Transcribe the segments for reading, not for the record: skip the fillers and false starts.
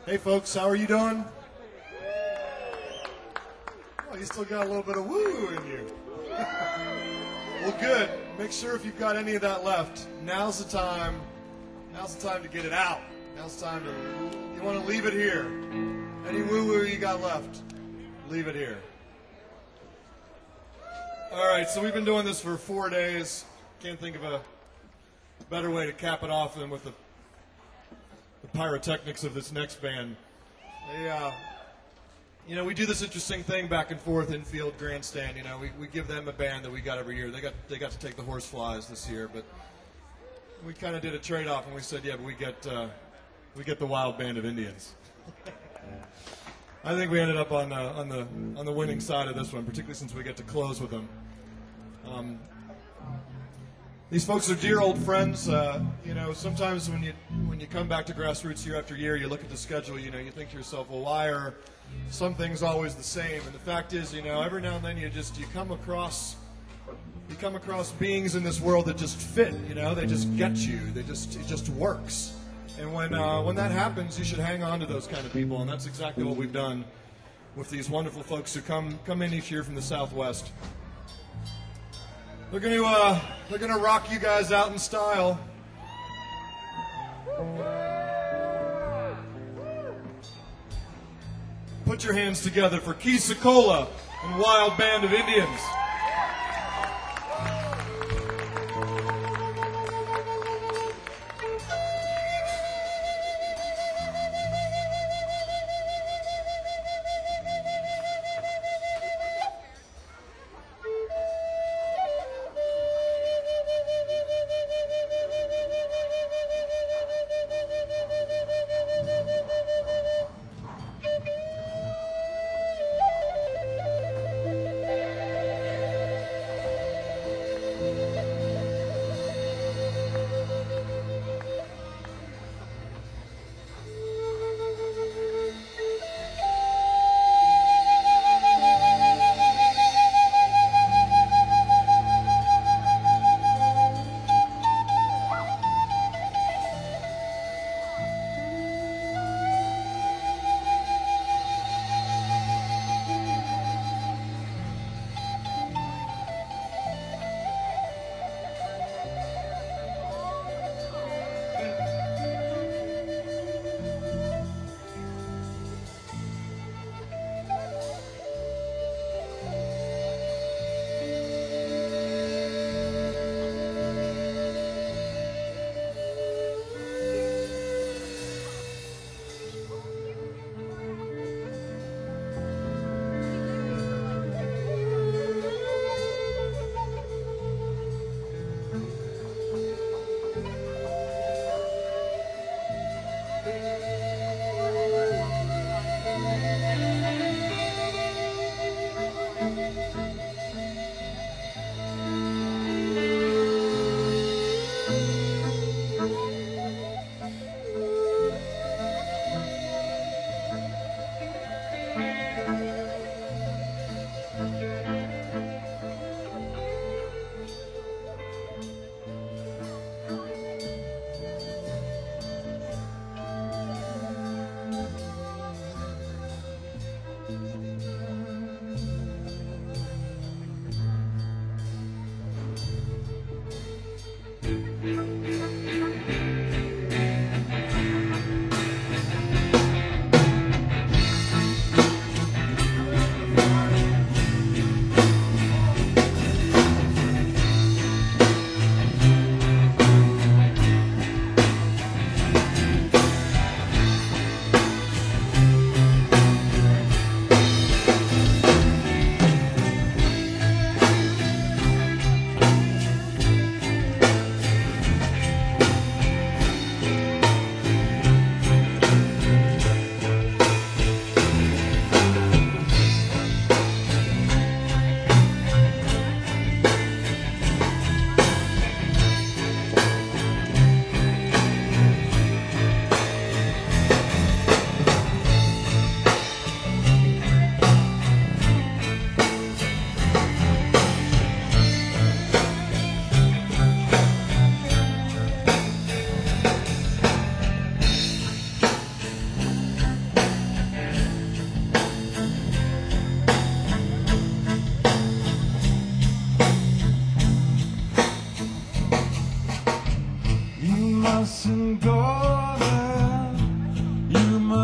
Hey folks, how are you doing? Oh, you still got a little bit of woo in you. Well, good. Make sure if you've got any of that left, now's the time. Now's the time to get it out. Now's the time to. You want to leave it here. Any woo you got left, leave it here. All right, so we've been doing this for 4 days. Can't think of a better way to cap it off than with the pyrotechnics of this next band. We do this interesting thing back and forth infield grandstand. We give them a band that we got every year. They got to take the Horseflies this year, but we kind of did a trade-off, and we said, yeah, but we get the Wild Band of Indians. I think we ended up on the winning side of this one, particularly since we get to close with them. These folks are dear old friends. Sometimes when you come back to Grassroots year after year, you look at the schedule. You think to yourself, well, why are some things always the same? And the fact is, every now and then you come across beings in this world that just fit. They just get you. It just works. And when that happens, you should hang on to those kind of people. And that's exactly what we've done with these wonderful folks who come in each year from the Southwest. They're gonna rock you guys out in style. Put your hands together for Keith Secola and Wild Band of Indians.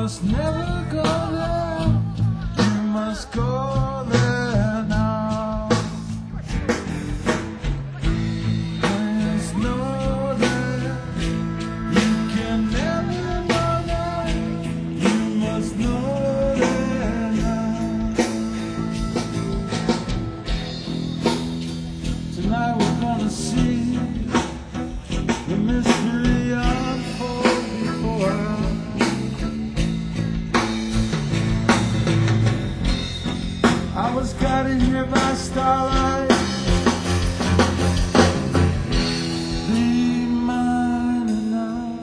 must never go there. You must go there now. There's no there. You can never know that. You must know there now. Tonight we're gonna see the mystery unfold before us. I was guided here by starlight. Be mine now.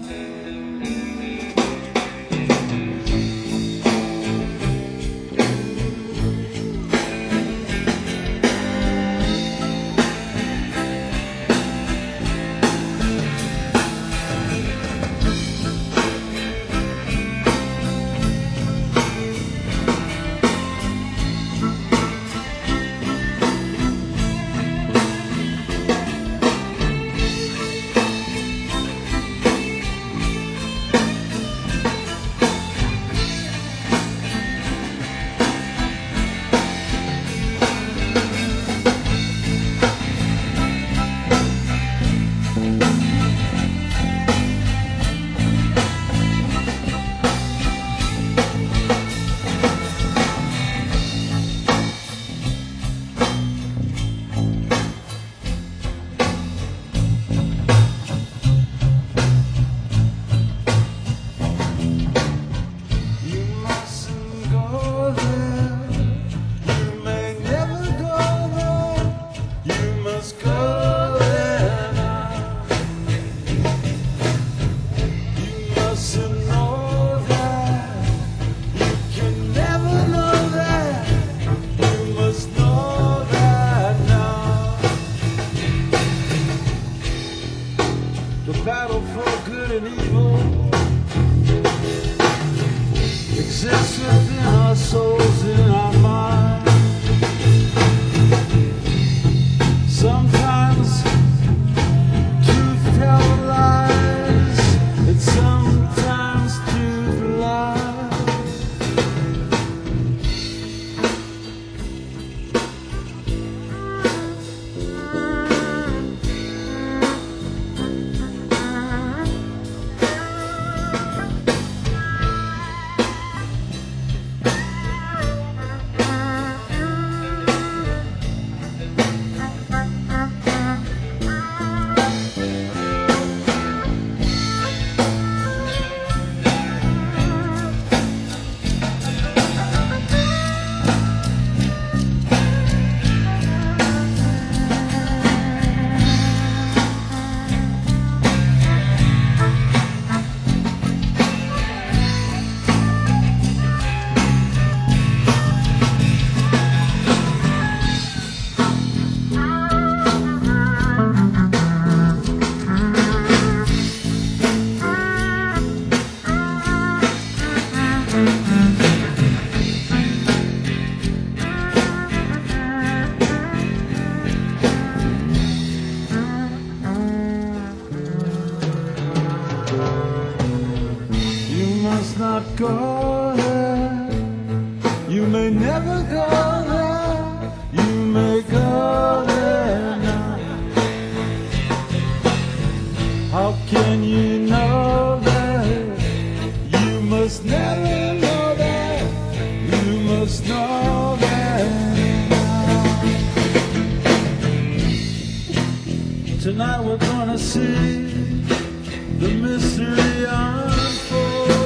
The battle for good and evil exists within our souls, in our minds. Sometimes truth tells lies, and sometimes truth lies. Not go there. You may never go there. You may go there now. How can you know that? You must never know that. You must know that now. Tonight we're gonna see the mystery unfold.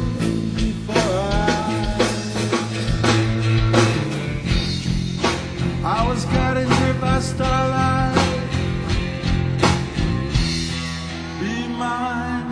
I was guided here by starlight. Be mine.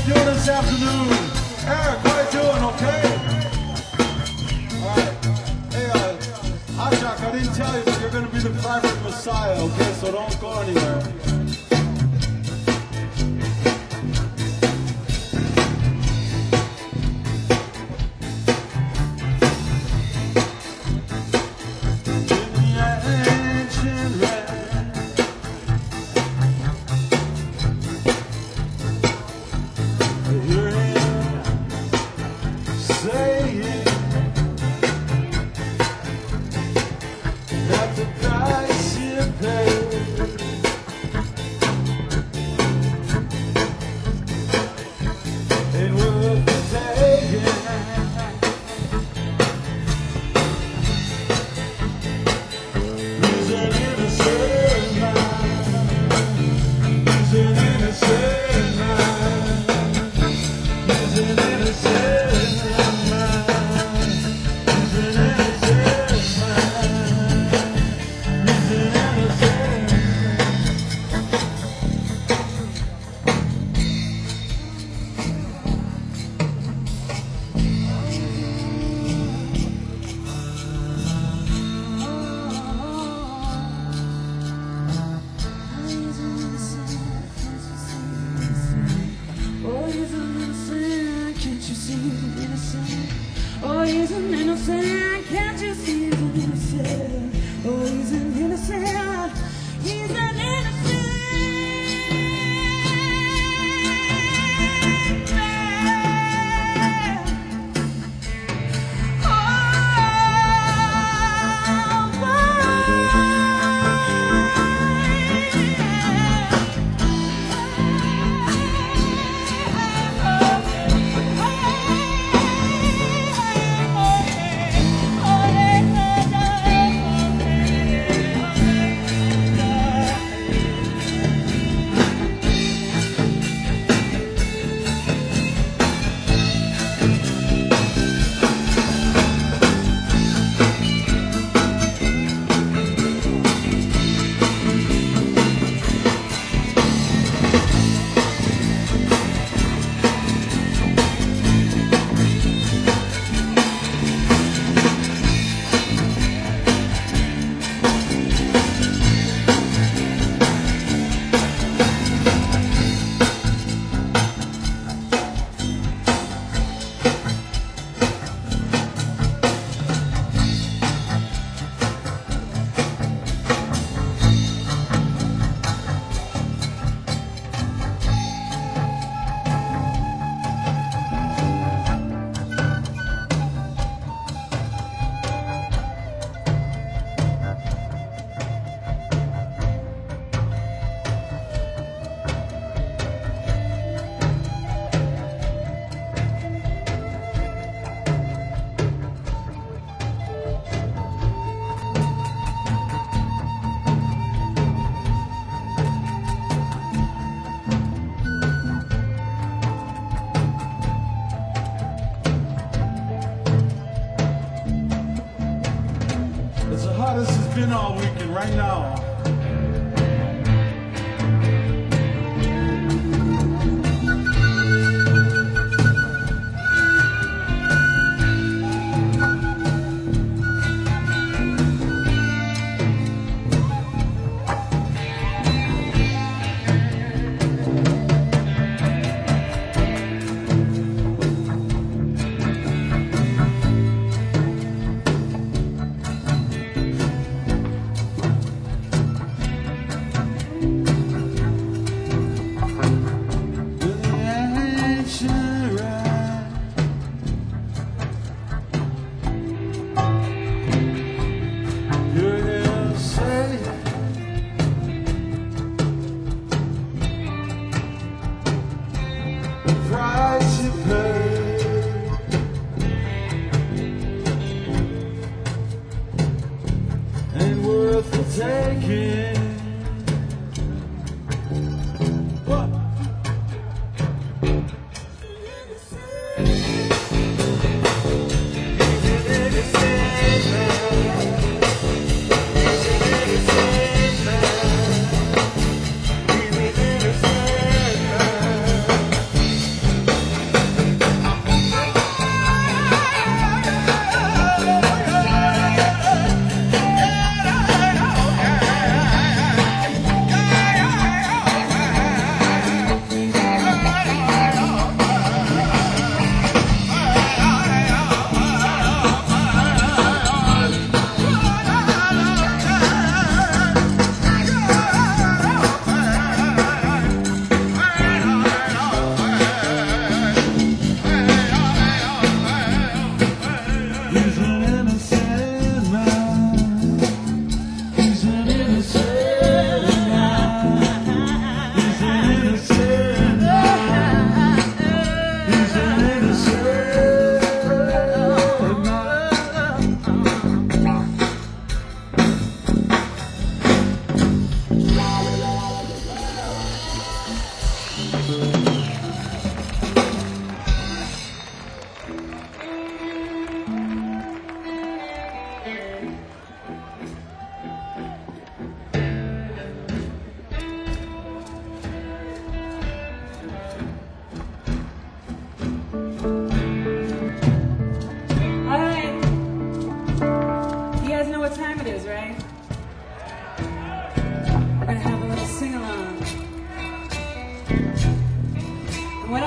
you doing this afternoon? Eric, how you doing? Okay. All right. Hey, Ashok, I didn't tell you, but you're going to be the private messiah. Okay, so don't go anywhere.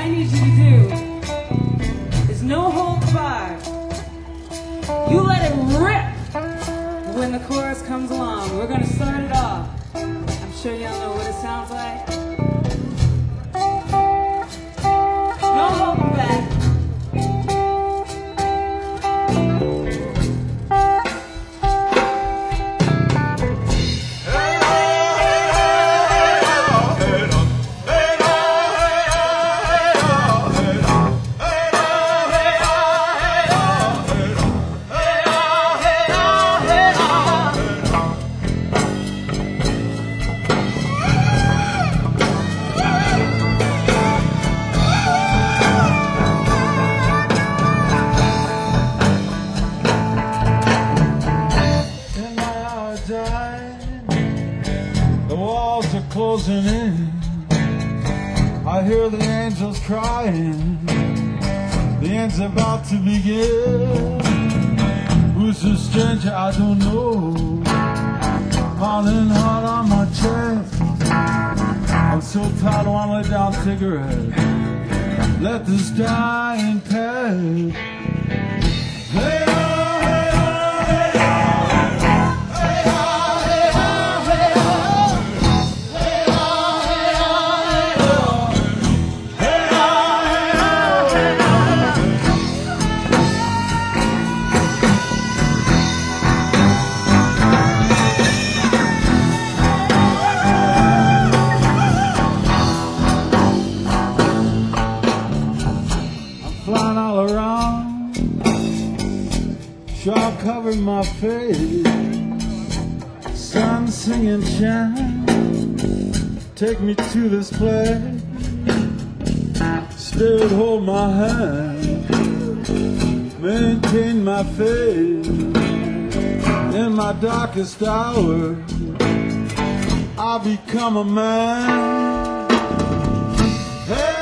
I need you to do is no holds barred. You let it rip when the chorus comes along. We're gonna start it off. I'm sure y'all know what it sounds like. No holding back. The walls are closing in. I hear the angels crying. The end's about to begin. Who's the stranger? I don't know. Pounding hard on my chest. I'm so tired, I wanna lay down a cigarette. Let this dying pass. Hey, flying all around, shawl covering my face, sun singing chant, take me to this place, Spirit hold my hand, maintain my faith, in my darkest hour, I become a man. Hey,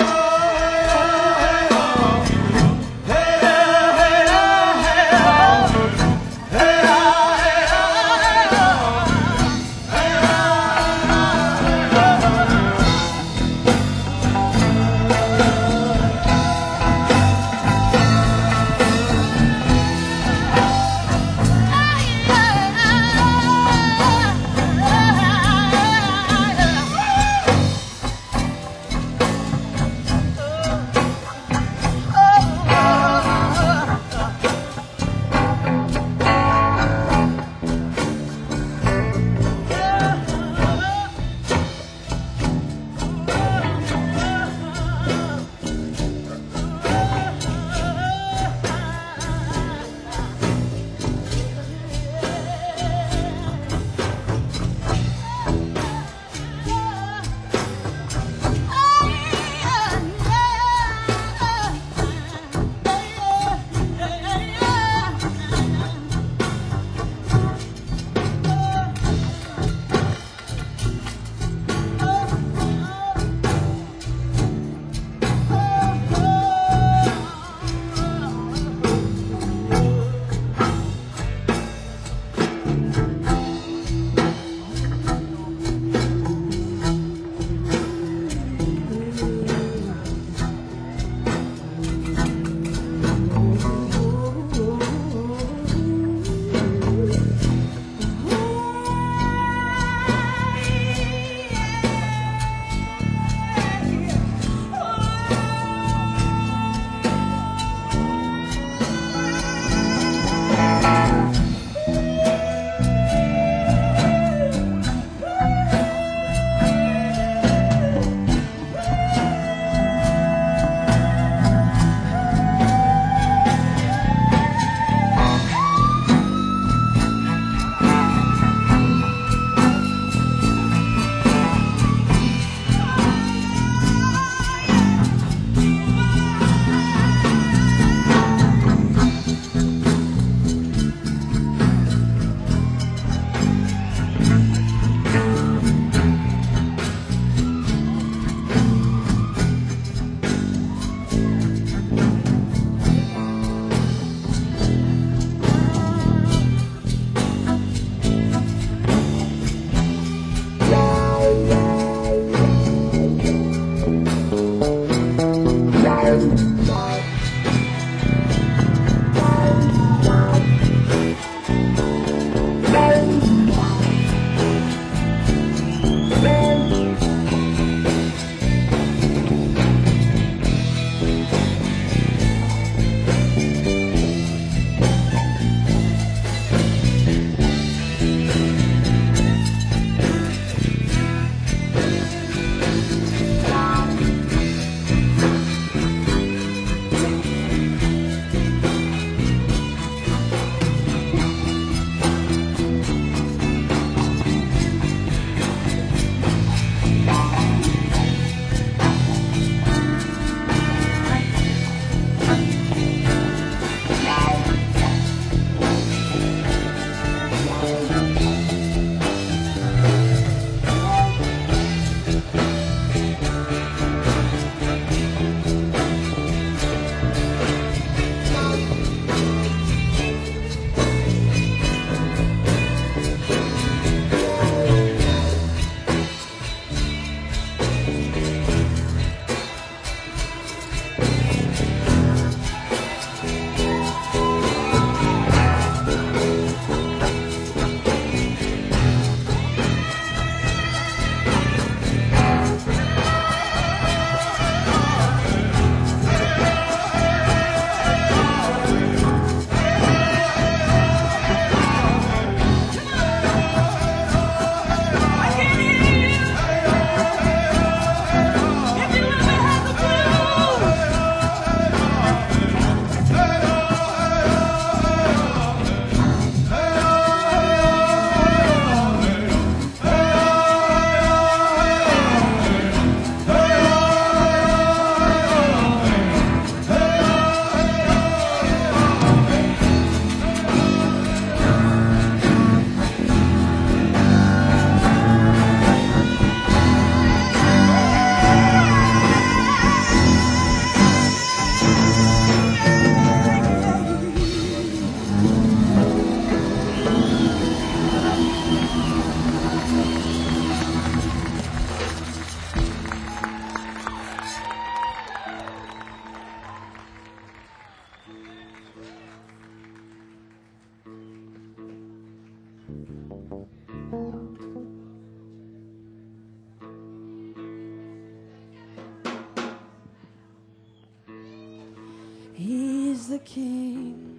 He's the king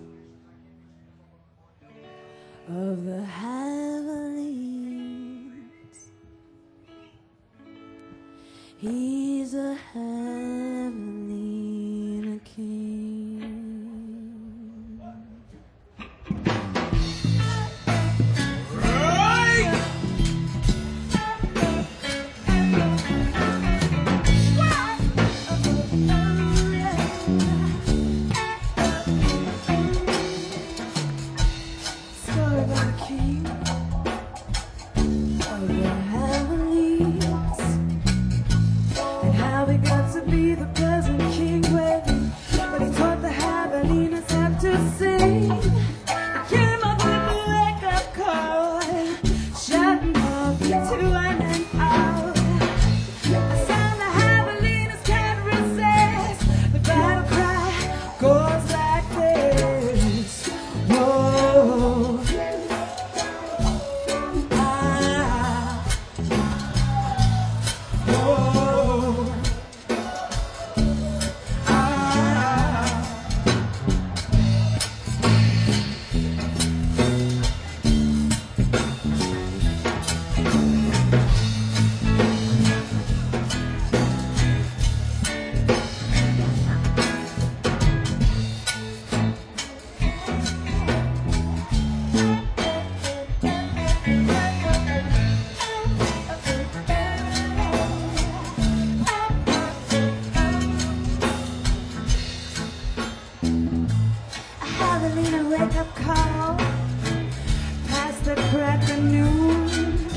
of the heavens. He's a heavenly king. Story about the king of the heavenlies, and how he got to be the present king when he taught the heavenlies how to sing. He came up with a wake-up call, shouting up to an and out. The sound the heavenlies can't resist. The battle cry goes like this. Whoa. Javelina wake-up call past the crack of noon.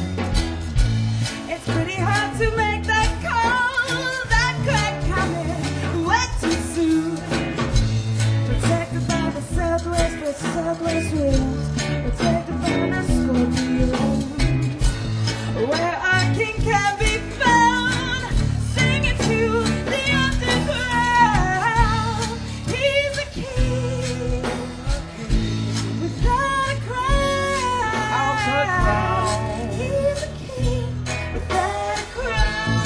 It's pretty hard to make that call. That crack coming way too soon. Protected by the southwest winds, protected by the scorpions, where our king can be found, singing to the underground. He's a king without a crown. He's a king without a crown.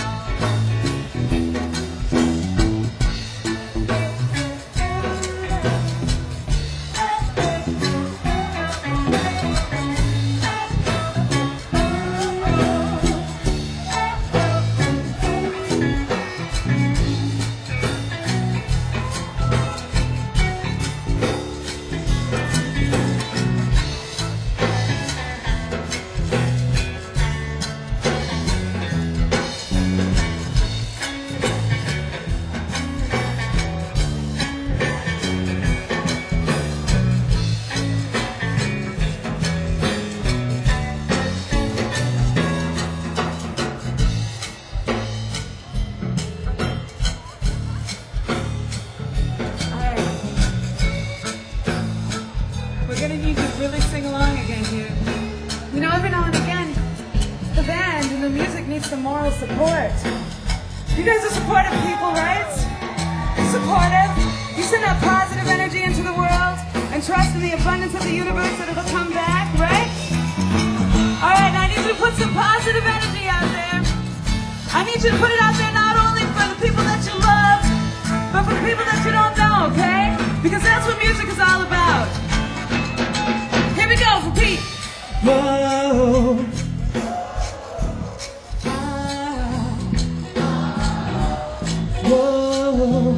We're gonna need to really sing along again here. You know, every now and again, the band and the music needs some moral support. You guys are supportive people, right? Supportive. You send that positive energy into the world and trust in the abundance of the universe that it'll come back, right? All right, now I need you to put some positive energy out there. I need you to put it out there not only for the people that you love, but for the people that you don't know, okay? Because that's what music is all about. Here we go, repeat. Whoa. Whoa.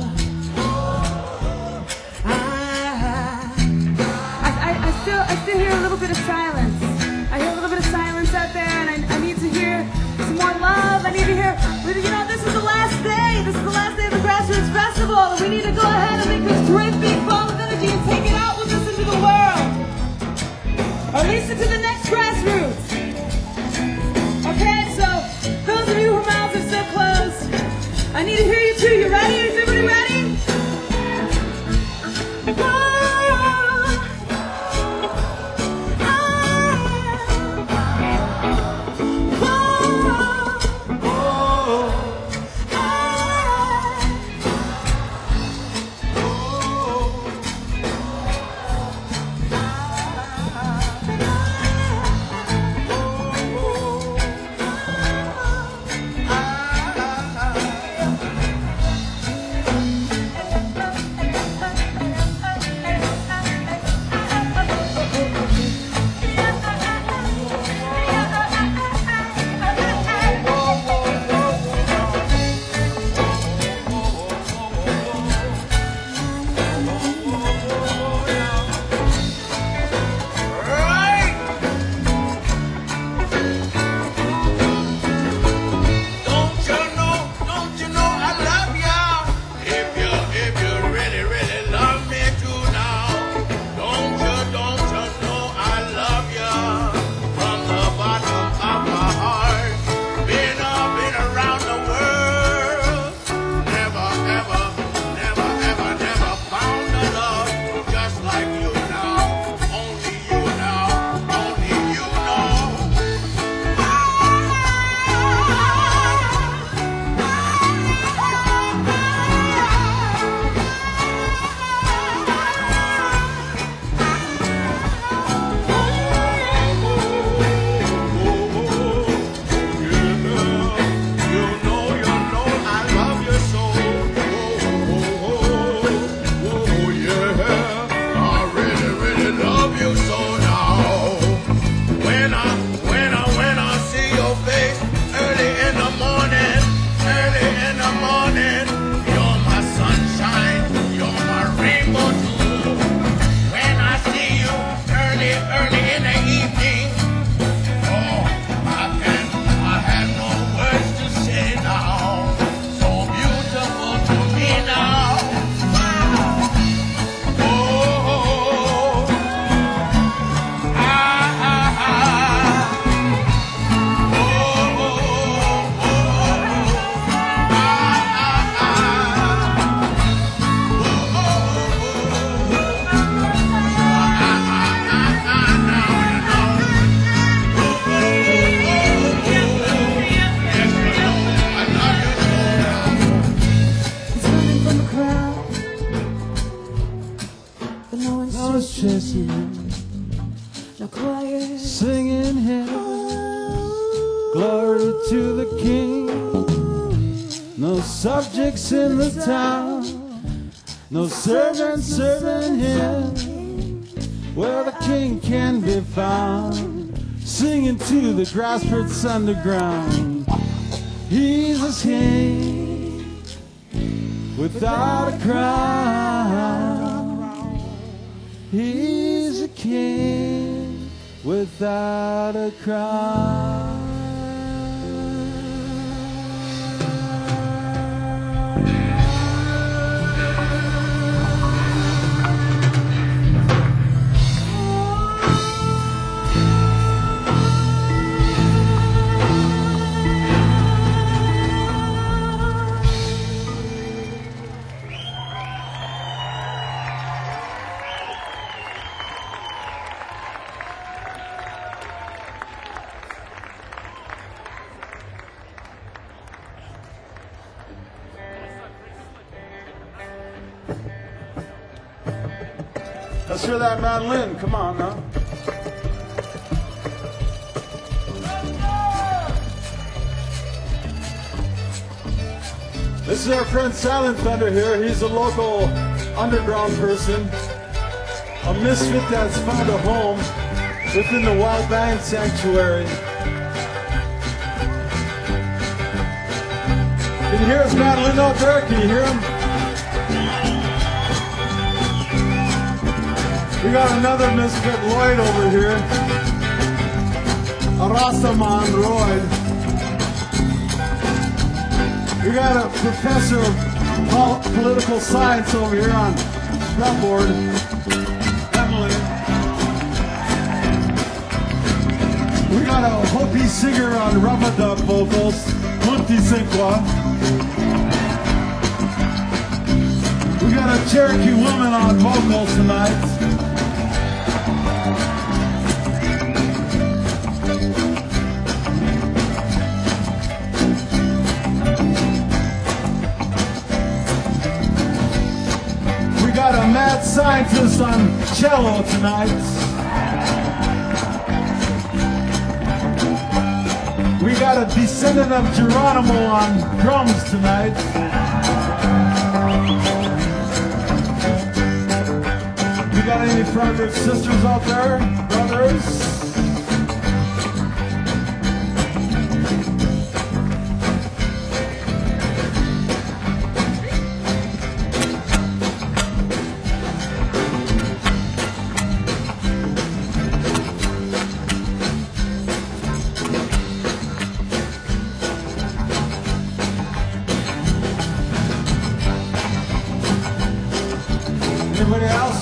I still hear a little bit of silence. I hear a little bit of silence out there, and I need to hear some more love. I need to hear, you know, this is the last day. This is the last day of the Grassroots Festival, and we need to go ahead and make this great big ball of energy and take it out with us into the world. Or at least into the next Grassroots. Okay, so those of you whose mouths are still closed, I need to hear you too. You ready? Is everybody ready? Whoa. listening, No choir. singing hymns. Glory to the King. No subjects in the town, no servants serving him. Where the King can be found, singing to the grassroots underground. He's a king without a crown. He's a king without a crown. Let's hear that mandolin. Come on now. This is our friend Silent Thunder here. He's a local underground person, a misfit that's found a home within the Wild Band Sanctuary. Can you hear his mandolin out there? Can you hear him? We got another misfit, Lloyd, over here. A Rastaman, Lloyd. We got a professor of political science over here on fretboard, Emily. We got a Hopi singer on rubber-dub vocals, Munti Sinkwa. We got a Cherokee woman on vocals tonight. Got a mad scientist on cello tonight. We got a descendant of Geronimo on drums tonight. We got any brothers, sisters out there? Brothers? Anybody else?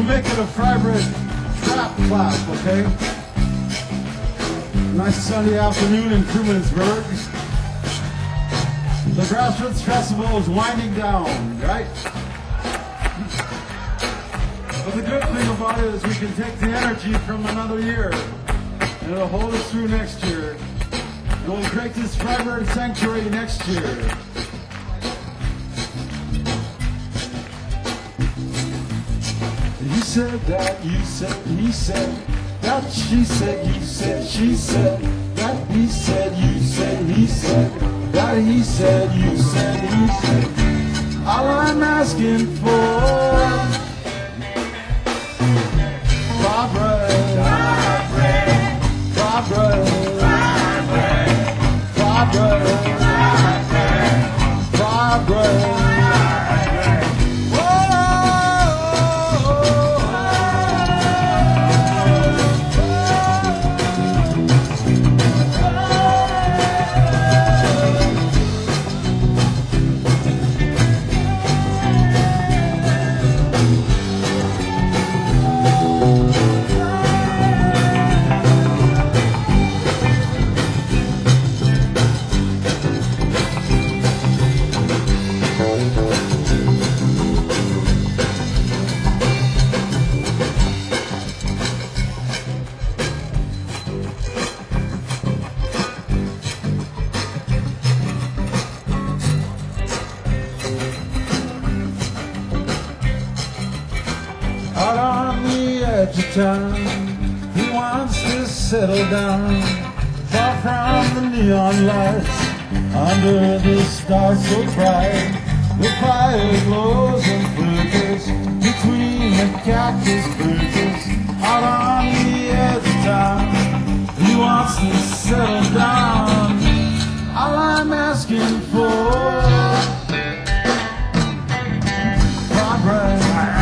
make it a Fry Bread trap clap, okay? Nice sunny afternoon in Trumansburg. The Grassroots Festival is winding down, right? But the good thing about it is we can take the energy from another year and it'll hold us through next year. And we'll create this Fry Bread sanctuary next year. You said that, you said, he said, that she said, you said, she said, that he said, you said, he said, that he said, you said, he said. All I'm asking for, Fry Bread, Fry Bread, Fry Bread, Fry Bread, Fry Bread. Out on the edge of town, he wants to settle down, far from the neon lights, under the stars so bright. The fire glows and flickers between the cactus bridges. Out on the edge of town, he wants to settle down. All I'm asking for, Fry Bread.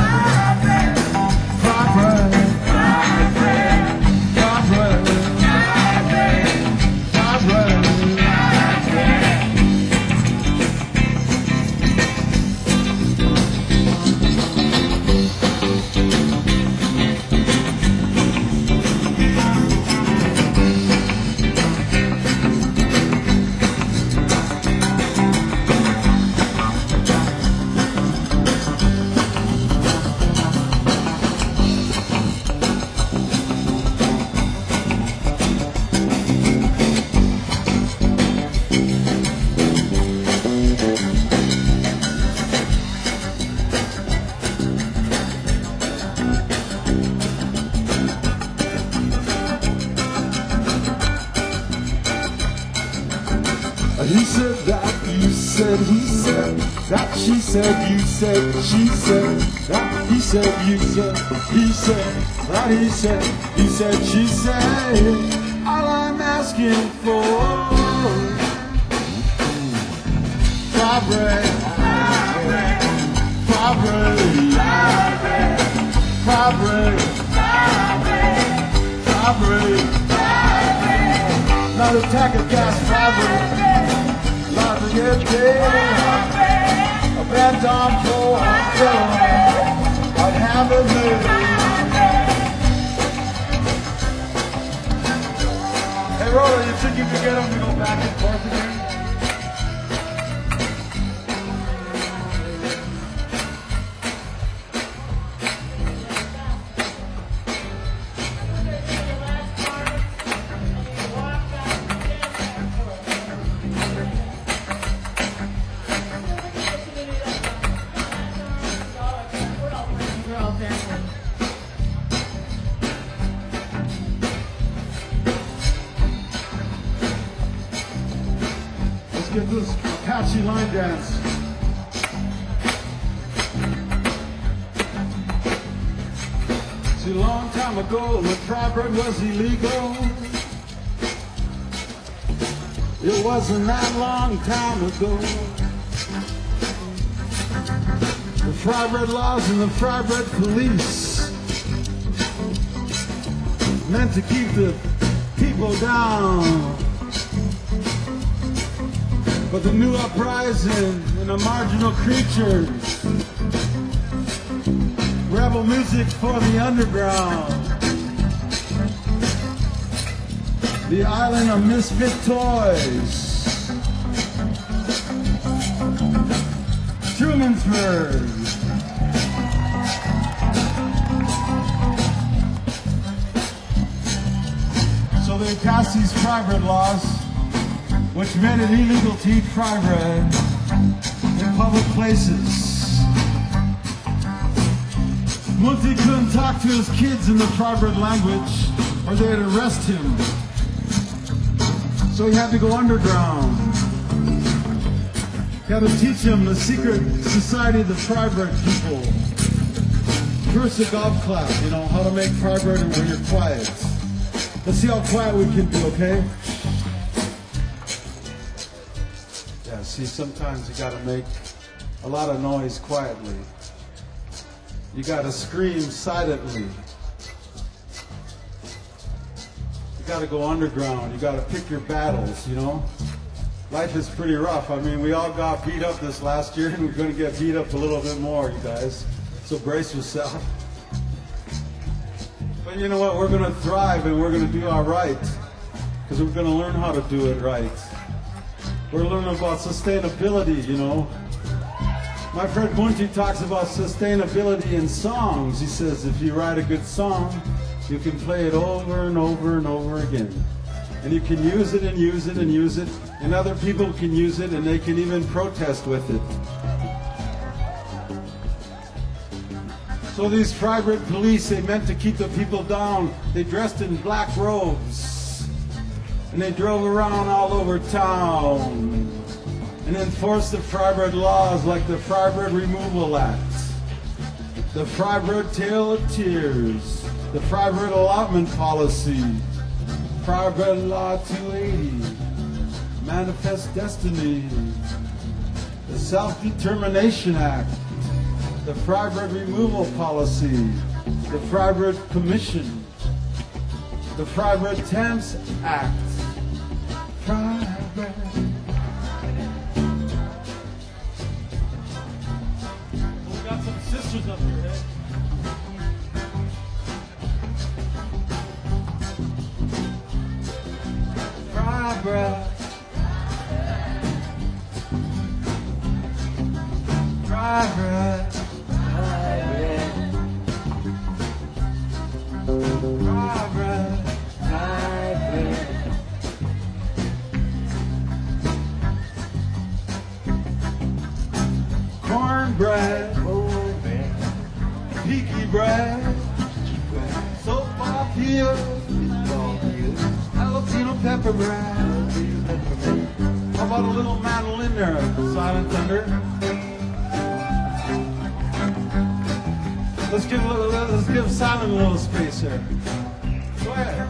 He said that, you said, he said that, she said, you said, she said that, he said, you said, he said that, he said, she said. All I'm asking for, Fry Bread, Fry Bread, Fry Bread, Fry Bread. Not a tank of gas, Fry Bread. Not to get paid. A bent on for I'd have it made. Hey, Roller, you think you could get him to go back and forth again? Get this Apache line dance. See, a long time ago, when Fry Bread was illegal, it wasn't that long time ago. The Fry Bread laws and the Fry Bread police meant to keep the people down. But the new uprising and the marginal creatures were rebel music for the underground. The island of misfit toys. Trumansburg. So they passed these fry bread laws, which made it illegal to eat fry bread in public places. Munty couldn't talk to his kids in the fry bread language, or they'd arrest him. So he had to go underground. He had to teach him the secret society of the fry bread people. First a golf clap, you know, how to make fry bread when you're quiet. Let's see how quiet we can be, okay? Yeah, see, sometimes you gotta make a lot of noise quietly. You gotta scream silently. You gotta go underground. You gotta pick your battles, you know? Life is pretty rough. I mean, we all got beat up this last year, and we're gonna get beat up a little bit more, you guys. So brace yourself. But you know what? We're gonna thrive, and we're gonna do all right. Because we're gonna learn how to do it right. We're learning about sustainability, you know? My friend Munty talks about sustainability in songs. He says if you write a good song, you can play it over and over and over again. And you can use it and use it and use it, and other people can use it, and they can even protest with it. So these fry bread police, they meant to keep the people down. They dressed in black robes, and they drove around all over town and enforced the fry bread laws like the Fry Bread Removal Act, the Fry Bread Tale of Tears, the Fry Bread Allotment Policy, Fry Bread Law 280, Manifest Destiny, the Self-Determination Act, the Fry Bread Removal Policy, the Fry Bread Commission, the Fry Bread Temps Act, Fry Bread. We got some sisters up here, eh? Fry bread. Fry bread. Fry bread. Cornbread. Peaky bread. Soap here. Jalapeno pepper bread. How about a little mandolin there, Silent Thunder? Let's give Silent a little space here. Go ahead.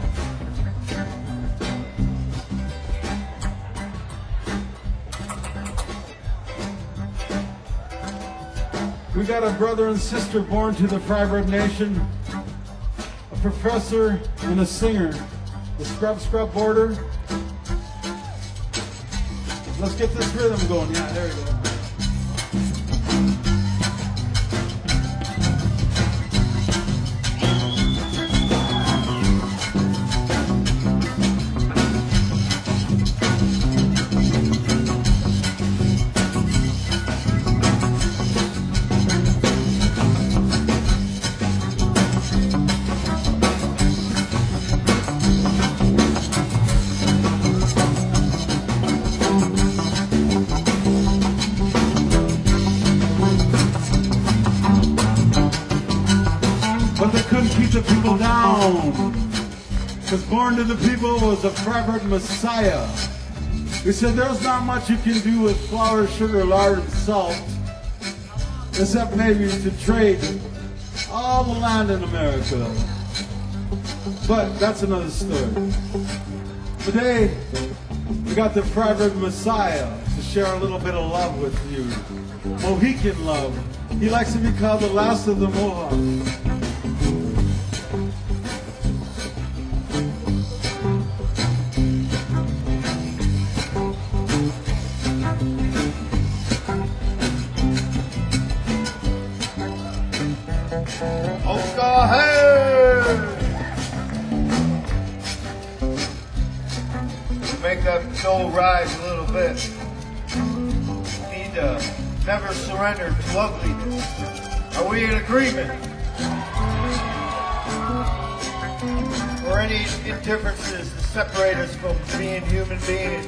We got a brother and sister born to the Fry Bread Nation, a professor and a singer, the Scrub Border. Let's get this rhythm going. Yeah, there you go. But they couldn't keep the people down, because born to the people was a Fry Bread Messiah. He said there's not much you can do with flour, sugar, lard, and salt, except maybe to trade all the land in America. But that's another story. Today, we got the Fry Bread Messiah to share a little bit of love with you. Mohican love. He likes to be called the last of the Mohawks. soul rise a little bit. Need to never surrender to ugliness. Are we in agreement? Or any indifferences that separate us from being human beings?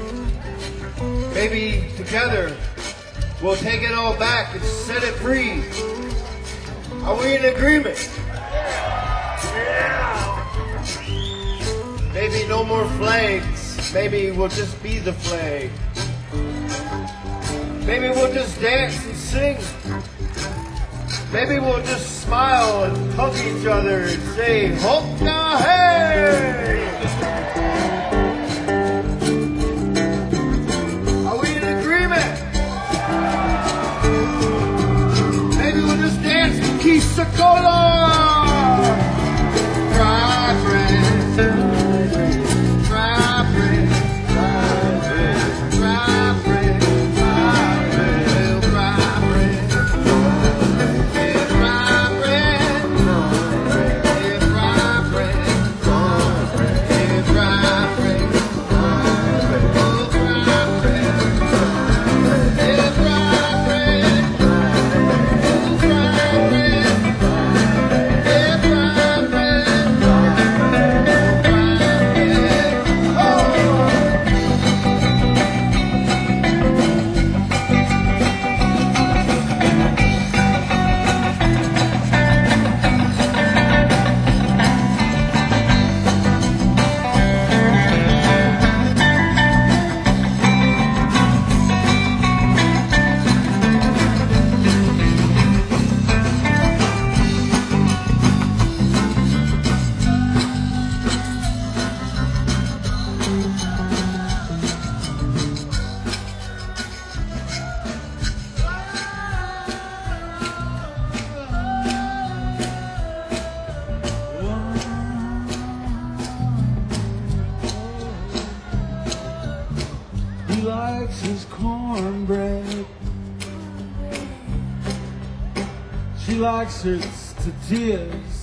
Maybe together we'll take it all back and set it free. Are we in agreement? Maybe no more flags. Maybe we'll just be the flag. Maybe we'll just dance and sing. Maybe we'll just smile and hug each other and say, "Hope now, hey!" Are we in agreement? Maybe we'll just dance and kiss the color. Likes his cornbread. She likes her tortillas.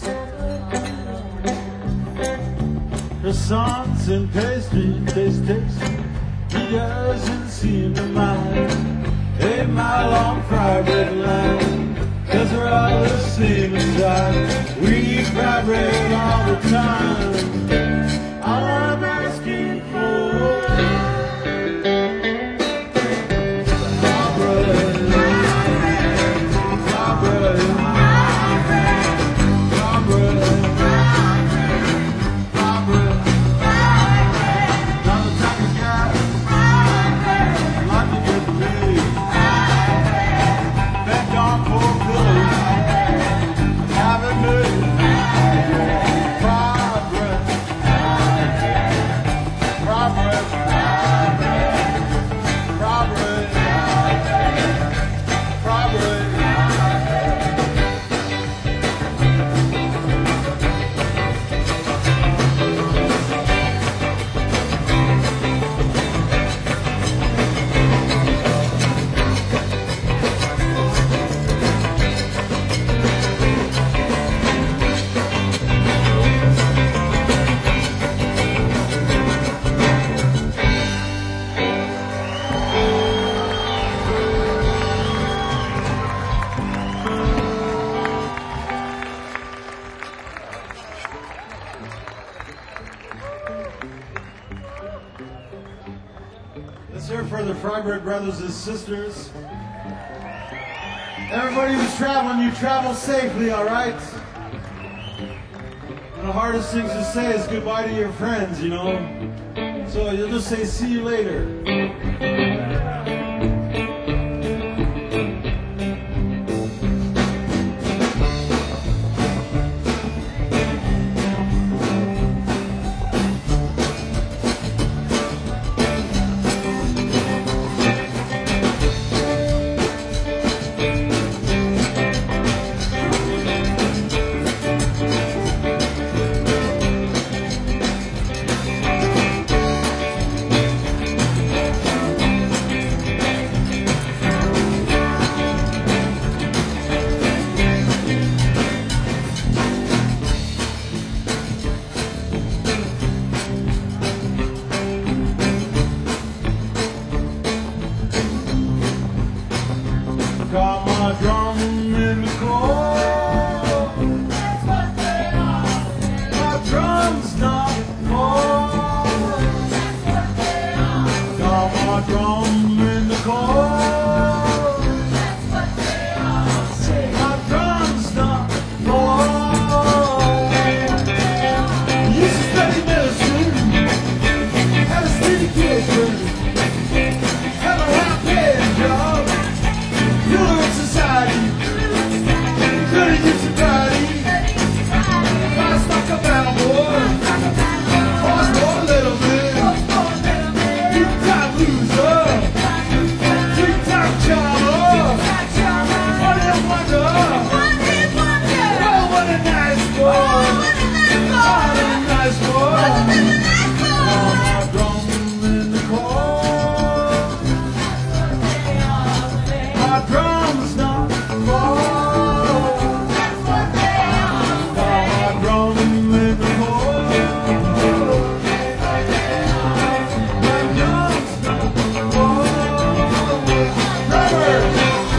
Her son's in pastry tastes tasty. He doesn't seem to mind. 8 mile long fried bread line, 'cause we're all the same inside. We eat fried bread all the time. All I'm asking for for the Freiberg brothers and sisters. Everybody who's traveling, you travel safely, all right? And the hardest things to say is goodbye to your friends, you know? So you'll just say, see you later. hot drum in the cold. That's what they all say. Hot drums don't fall. You study medicine, had a steady kitchen, have a high-paying job. You learn society, good at your sobriety. Fast like a battle boy, horse for a little bit. Two-time loser, three-time charmer. One hit wonder. Well, what a nice boy. What a nice boy. On our drum in the cold. Our drums don't fall. Our drum in the cold. Our drums don't fall. Drummers!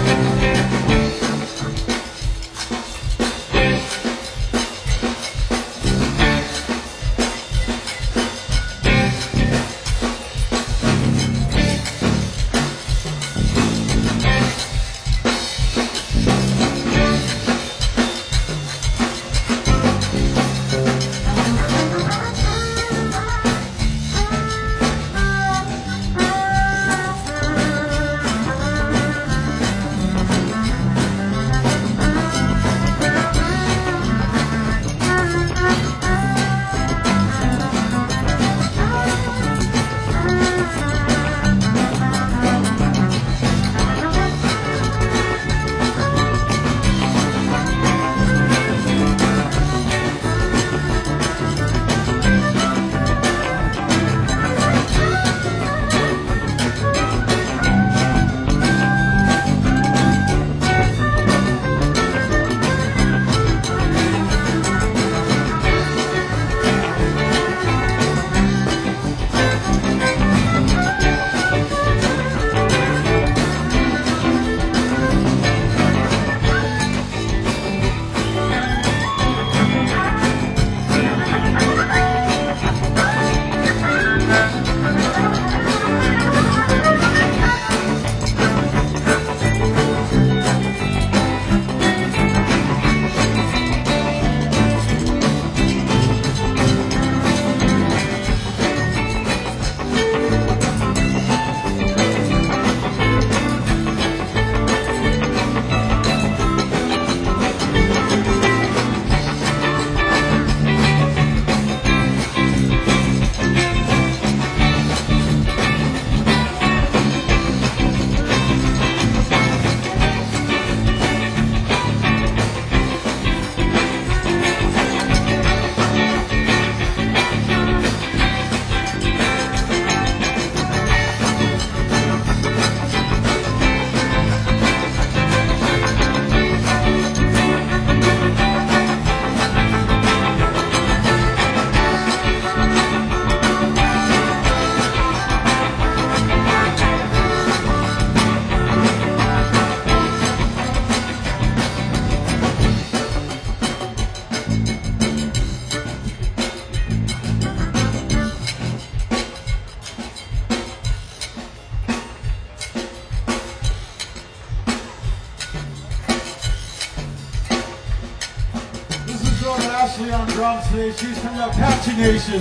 Ashley on drums today. She's from the Apache Nation.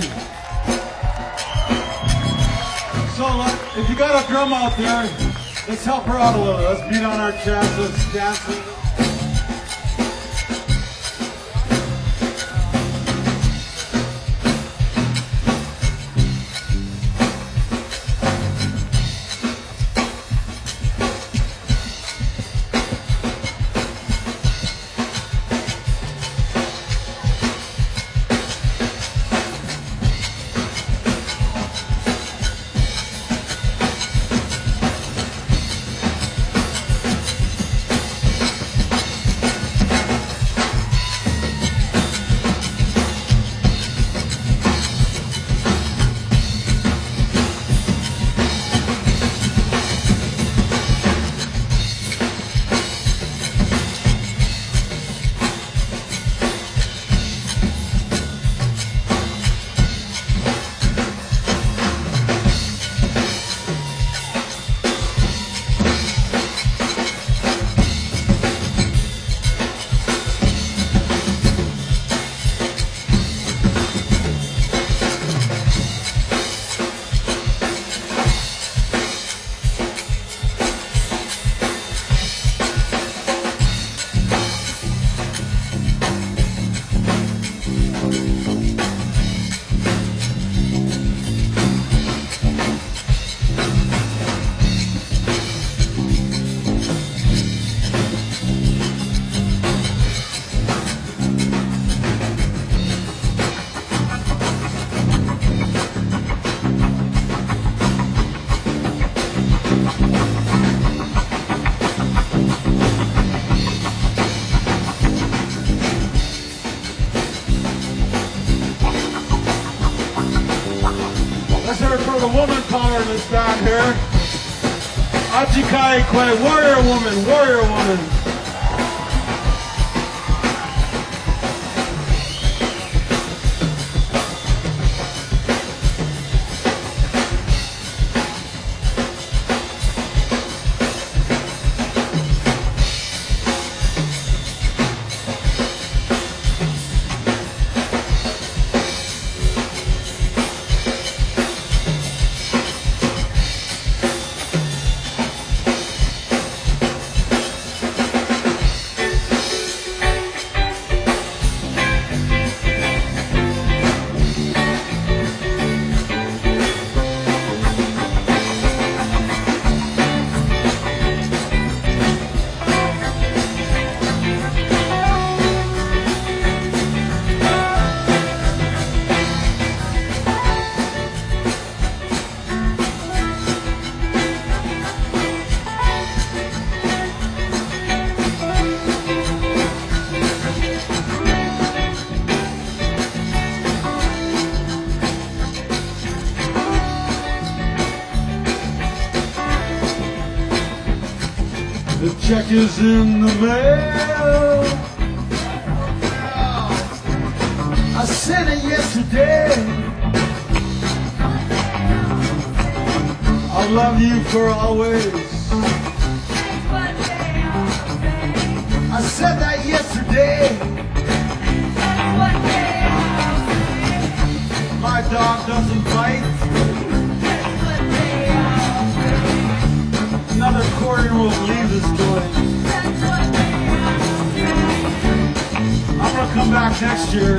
So if you got a drum out there, let's help her out a little. Let's beat on our chest. Let's dance. collarless band here. Achikai Kwe, warrior woman, warrior woman. The check is in the mail. I sent it yesterday. I'll love you for always. I said that yesterday. My dog doesn't bite. Another quarter will leave this joint. I'm gonna come back next year.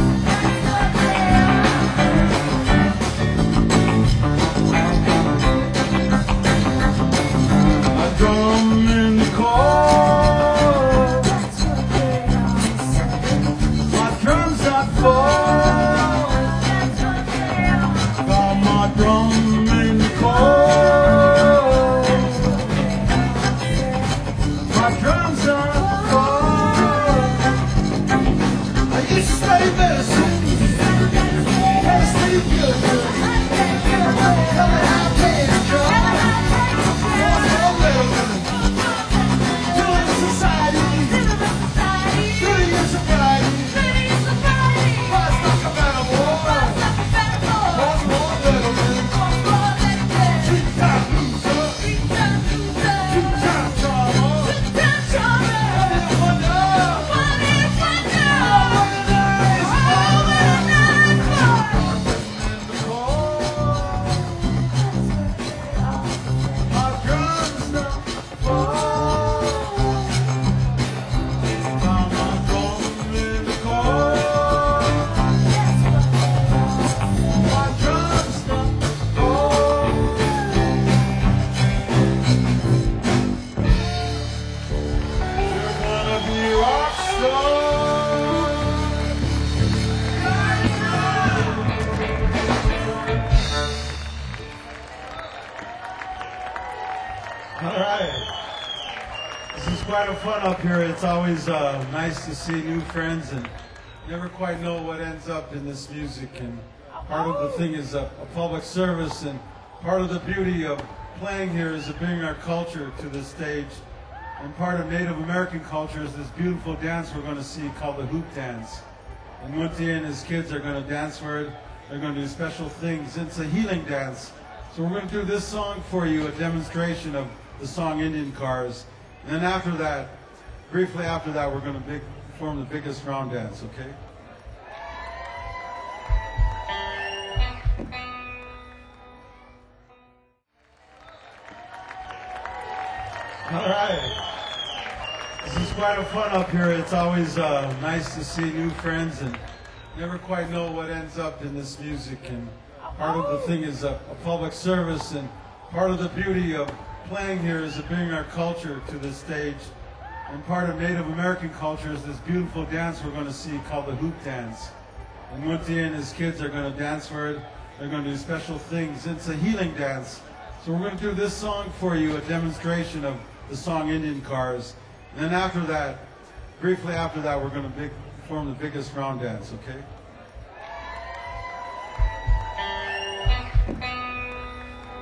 A drum in the car. My drum's not full. Got my drum in the car. Quite a fun up here. It's always nice to see new friends, and never quite know what ends up in this music. And part of the thing is a public service, and part of the beauty of playing here is to bring our culture to the stage. And part of Native American culture is this beautiful dance we're going to see called the hoop dance. And Munti and his kids are going to dance for it. They're going to do special things. It's a healing dance. So we're going to do this song for you, a demonstration of the song Indian Cars. And then after that, briefly after that, we're going to perform the biggest round dance, okay? All right. This is quite a fun up here. It's always nice to see new friends, and never quite know what ends up in this music. And part of the thing is a public service, and part of the beauty of playing here is to bring our culture to the stage. And part of Native American culture is this beautiful dance we're going to see called the hoop dance. And Munti and his kids are going to dance for it. They're going to do special things. It's a healing dance. So we're going to do this song for you, a demonstration of the song Indian Cars. And then after that, briefly after that, we're going to perform the biggest round dance, okay?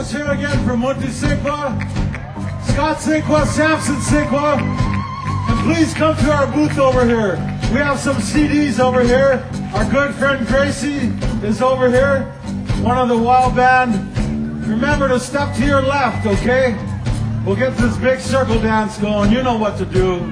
Let's hear it again from Monty Sigma, Scott Sigma, Samson Sigma. And please come to our booth over here. We have some CDs over here. Our good friend Gracie is over here, one of the Wild Band. Remember to step to your left, okay? We'll get this big circle dance going. You know what to do.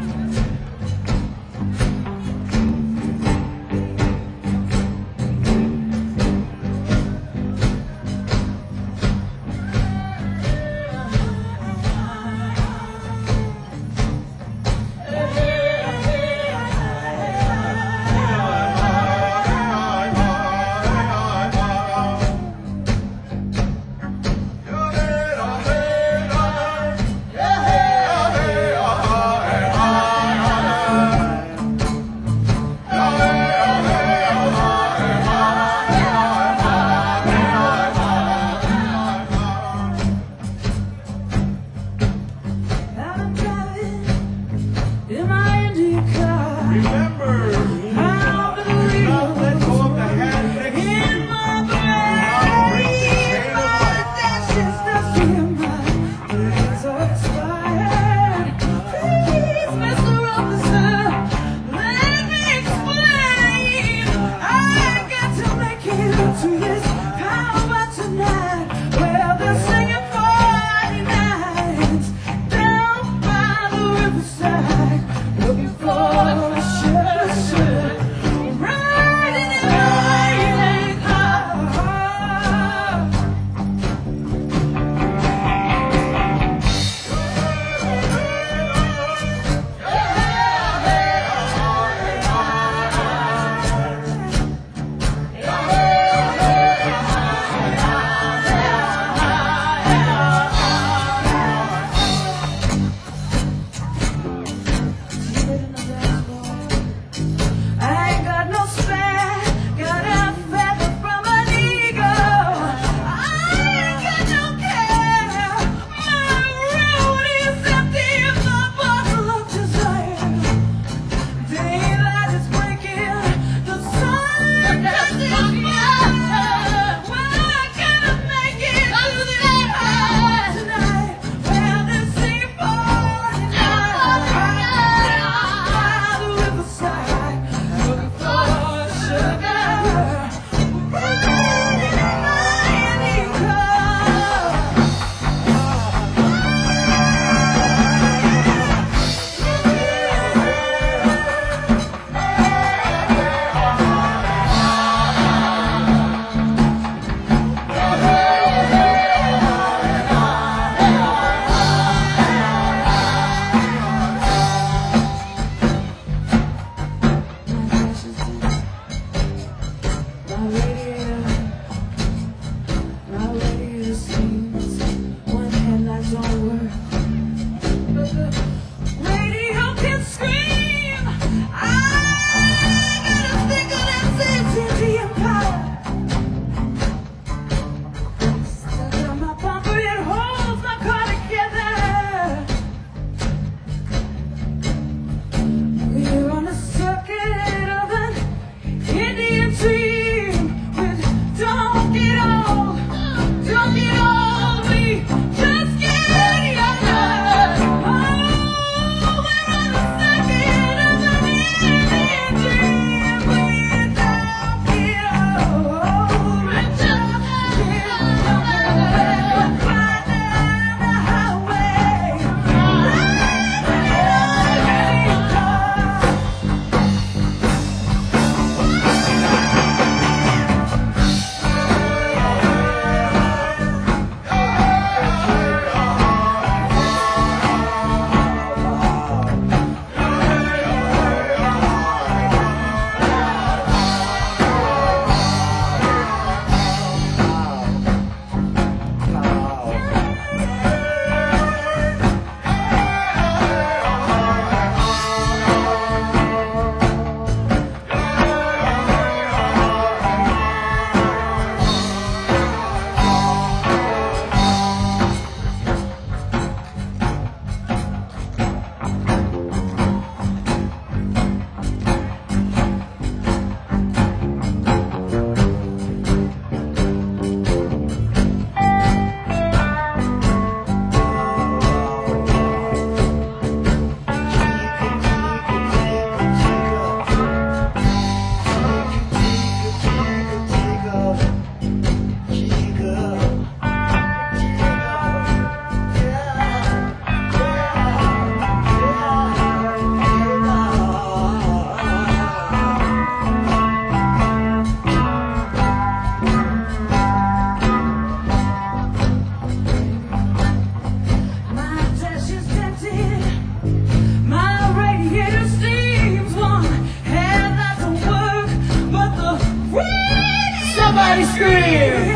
Somebody scream!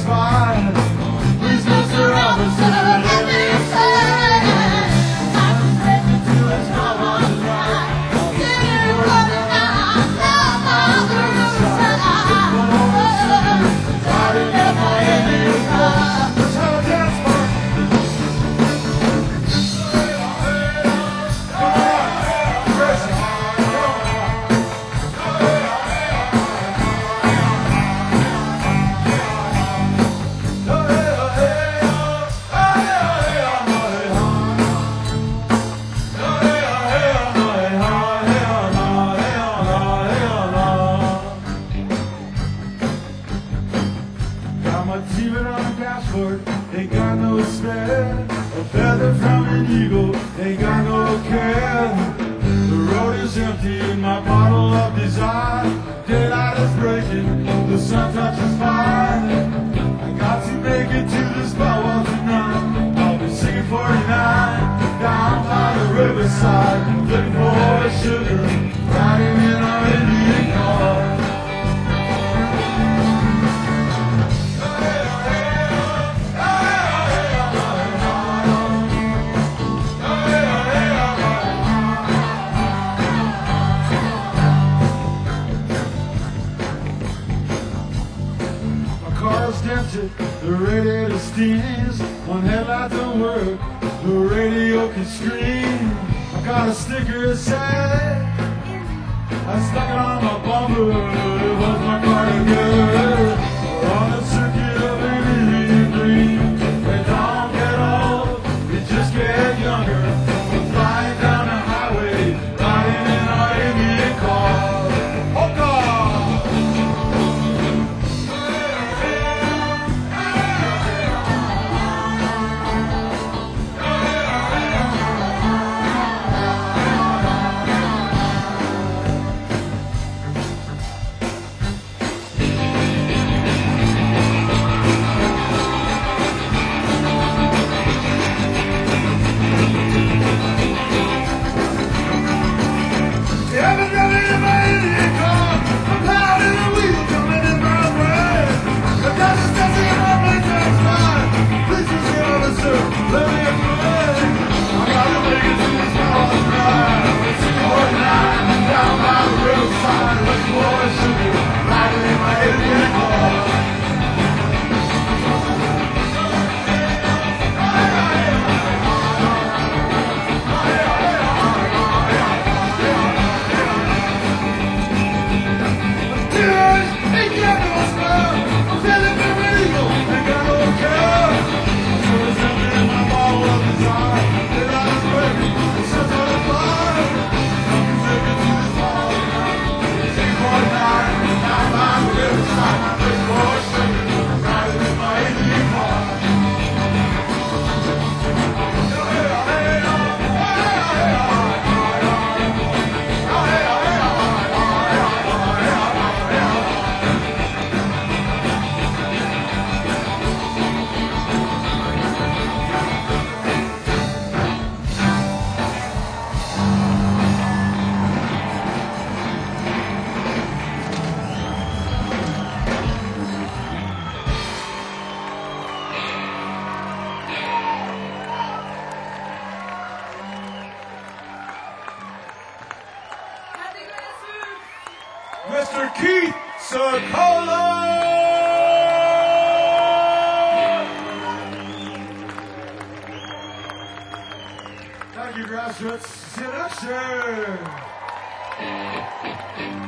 Please, Mr. Officer, let me say yeah. The road is empty and my bottle of desire. Daylight is breaking, the sun touches fire. I got to make it to this bar well tonight. I'll be singing 49 down by the riverside, looking for sugar, riding in our Indian car. Dented, the radiator steams, one headlight don't work, the radio can scream. I got a sticker that said, I stuck it on my bumper, it was my cardigan. We're on the circuit of Indian Green. They don't get old, they just get younger. We're flying down the highway, riding in our Indian car. Mr. Keith Sokola! Thank you, graduates. See you next year.